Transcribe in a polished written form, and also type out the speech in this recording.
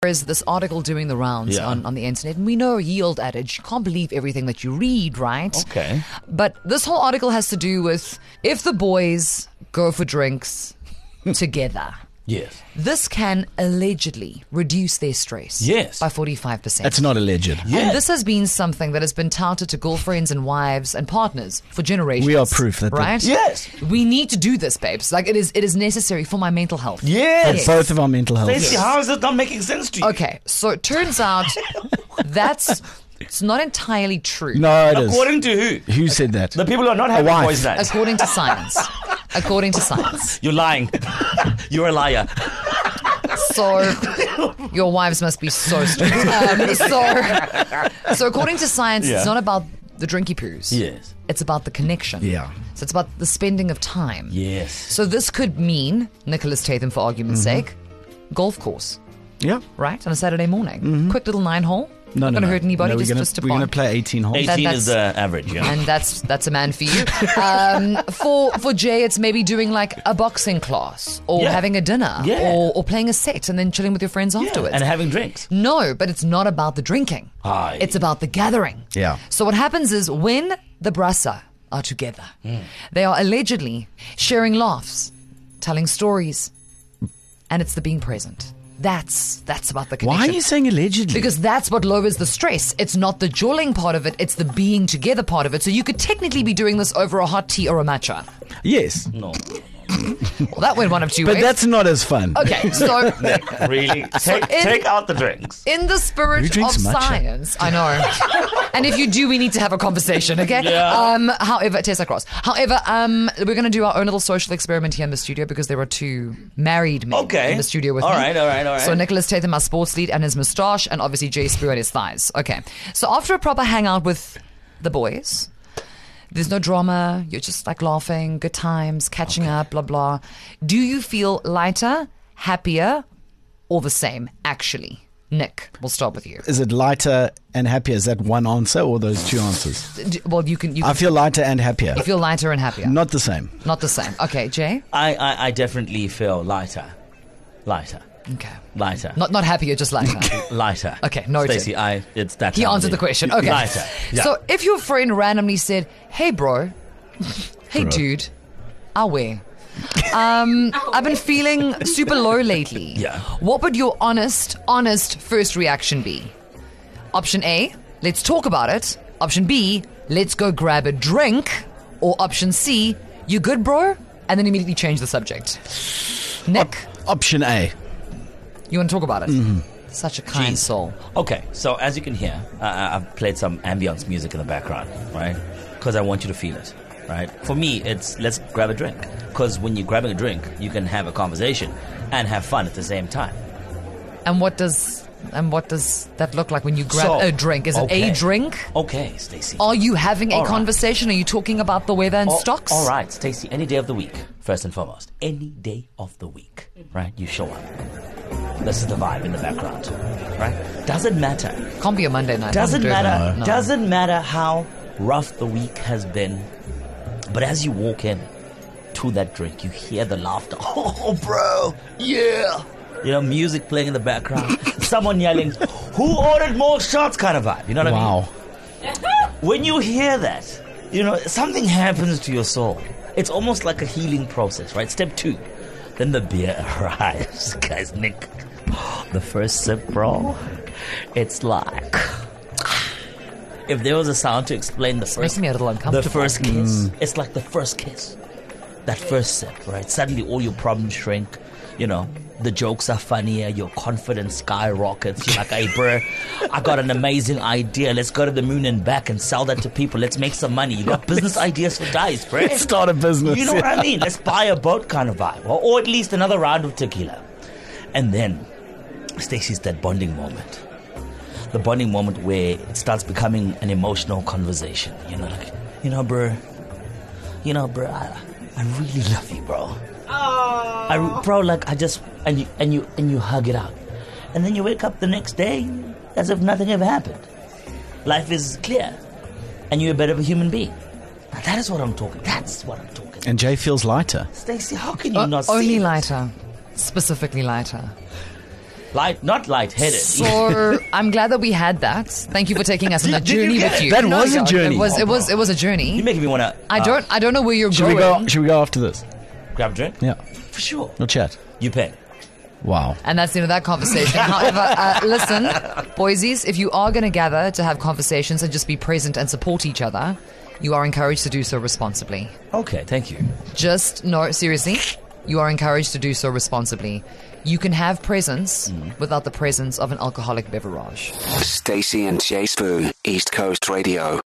There's this article doing the rounds on the internet, and we know yield adage, you can't believe everything that you read, right? Okay. But this whole article has to do with if the boys go for drinks together. Yes. This can allegedly reduce their stress by 45%. That's not alleged. Yeah. And this has been something that has been touted to girlfriends and wives and partners for generations. We are proof that right? Yes. We need to do this, babes. Like it is necessary for my mental health. Yes. Both of our mental health. Stacey, how is it not making sense to you? Okay, so it turns out it's not entirely true. No, it is. According to who? Who said that? The people who are not having wife. boys' nights. According to science. According to science. You're lying. You're a liar. So your wives must be so strict. So according to science, it's not about the drinky poos. Yes. It's about the connection. Yeah. So it's about the spending of time. Yes. So this could mean, Nicholas Tatham for argument's sake, golf course, Yeah. right? On a Saturday morning. Quick little 9-hole. No, Not going to hurt anybody, No, just to we're going to bond. play 18 holes. 18 that's- is the average, yeah. And that's a man for you. For Jay, it's maybe doing like a boxing class or Yeah. having a dinner Yeah. or playing a set and then chilling with your friends afterwards. And having drinks. No, but it's not about the drinking. Aye. It's about the gathering. Yeah. So what happens is when the brasa are together, they are allegedly sharing laughs, telling stories, and it's the being present. That's about the connection. Why are you saying allegedly? Because that's what lowers the stress. It's not the jawling part of it, it's the being together part of it. So you could technically be doing this over a hot tea or a matcha. Yes. No. Well, that went one of two But ways. that's not as fun. Okay, so Really? Take out the drinks. in the Who spirit of drinks matcha? science, I know. And if you do, we need to have a conversation, okay? Yeah. However, Tessa Cross. However, we're going to do our own little social experiment here in the studio because there are two married men in the studio with All me. right. So Nicholas Tatham, our sports lead, and his moustache, and obviously Jay Spoo and his thighs. Okay. So after a proper hangout with the boys, there's no drama. You're just like laughing, good times, catching up, blah, blah. Do you feel lighter, happier, or the same, actually? Nick, we'll start with you. Is it lighter and happier? Is that one answer or those two answers? Well, you can I feel lighter and happier. you feel lighter and happier. Not the same. Not the same. Okay, Jay? I definitely feel lighter. Okay. Lighter. Not happier, just lighter. Lighter. Okay, noted. Stacey, it's that He time of answered day. the question. Okay. Lighter. Yeah. So if your friend randomly said, hey, bro, hey, dude, away. I've been feeling super low lately. Yeah. What would your honest first reaction be? Option A, let's talk about it. Option B, let's go grab a drink. Or option C, you good, bro? And then immediately change the subject. Nick, Option A. you want to talk about it? Such a kind Jeez. soul. Okay, so as you can hear, I've played some ambience music in the background, right? Because I want you to feel it, right? For me, it's let's grab a drink. Because when you're grabbing a drink, you can have a conversation and have fun at the same time. And what does that look like when you grab So, a drink? Is it okay. a drink? Okay, Stacey. Are you having a All right. conversation? Are you talking about the weather and Oh, stocks? All right, Stacey, any day of the week, first and foremost. Any day of the week, right? You show up. This is the vibe in the background, right? Doesn't matter. Can't be a Monday night. Doesn't I'm doing matter. that. No. Doesn't matter how rough the week has been. But as you walk in to that drink, you hear the laughter. Oh, bro, yeah. You know, music playing in the background. Someone yelling, who ordered more shots kind of vibe. You know what Wow. I mean? When you hear that, you know, something happens to your soul. It's almost like a healing process, right? Step 2. Then the beer arrives. Guys, Nick, the first sip, bro, it's like... If there was a sound to explain the first, making me a little uncomfortable. the first kiss, it's like the first kiss. That first sip, right? Suddenly all your problems shrink. You know, the jokes are funnier, your confidence skyrockets. You're like, hey, bro, I got an amazing idea. Let's go to the moon and back and sell that to people. Let's make some money. You got business ideas for days, bro. Start a business. You know what I mean? Let's buy a boat kind of vibe. Or at least another round of tequila. And then, Stacey's that bonding moment. The bonding moment where it starts becoming an emotional conversation. You know, like, bro, I really love you, bro. And you hug it out. And then you wake up the next day as if nothing ever happened. Life is clear. And you're a better of a human being. Now that is what I'm talking. That's what I'm talking. And Jay feels lighter. Stacey, how can you not see Only it? lighter. Specifically lighter. Not lightheaded. So I'm glad that we had that. Thank you for taking us on that Did you journey get with it? you. That was a journey. It was a journey. You're making me want to I don't know where you're Should going. we go after this? grab a drink. Yeah. For sure. No chat. You pay. Wow. And that's the end of that conversation. However, listen, boysies, if you are going to gather to have conversations and just be present and support each other, you are encouraged to do so responsibly. Okay, thank you. Just, no, seriously, you are encouraged to do so responsibly. You can have presence without the presence of an alcoholic beverage. Stacey and Jay Spoon, East Coast Radio.